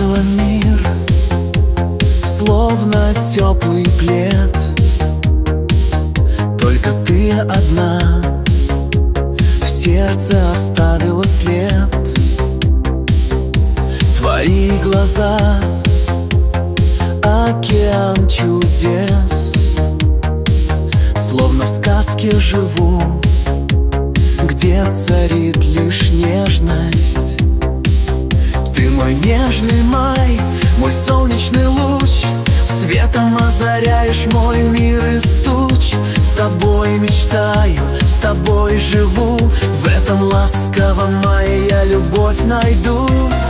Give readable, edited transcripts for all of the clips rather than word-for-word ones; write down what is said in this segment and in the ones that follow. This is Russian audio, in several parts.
укрыла мир, словно теплый плед. Только ты одна в сердце оставила след. Твои глаза — океан чудес. Словно в сказке живу, где царит лишь нежность. Ты мой нежный май, мой солнечный луч, светом озаряешь мой мир из туч. С тобой мечтаю, с тобой живу, в этом ласковом мае я любовь найду.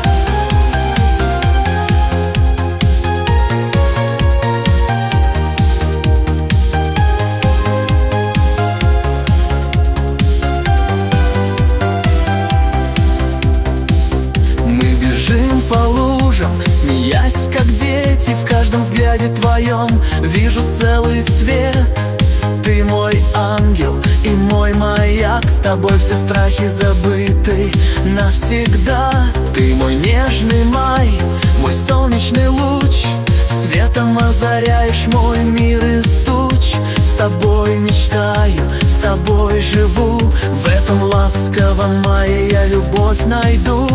По лужам, смеясь, как дети, в каждом взгляде твоем вижу целый свет. Ты мой ангел и мой маяк, с тобой все страхи забыты навсегда. Ты мой нежный май, мой солнечный луч, светом озаряешь мой мир из туч. С тобой мечтаю, с тобой живу, в этом ласковом мае я любовь найду.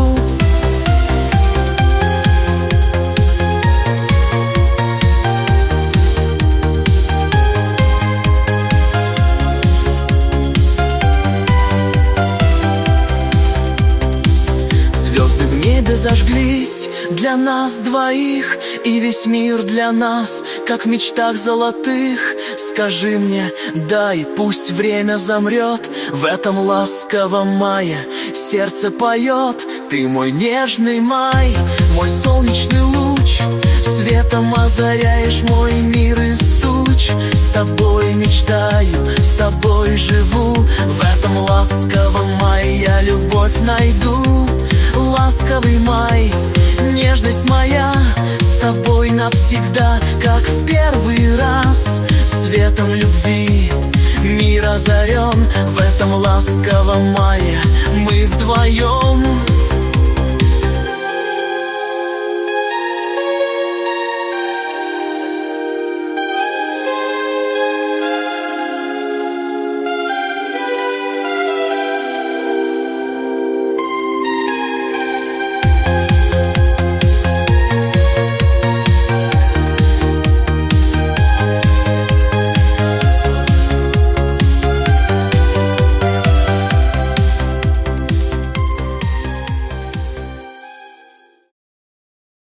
Звезды в небе зажглись для нас двоих, и весь мир для нас, как в мечтах золотых. Скажи мне, дай, пусть время замрет, в этом ласковом мае сердце поет. Ты мой нежный май, мой солнечный луч, светом озаряешь мой мир из туч. С тобой мечтаю, с тобой живу, в этом ласковом мае я любовь найду. Ласковый май, нежность моя, с тобой навсегда, как в первый раз. Светом любви мир озарен, в этом ласковом мае мы вдвоем.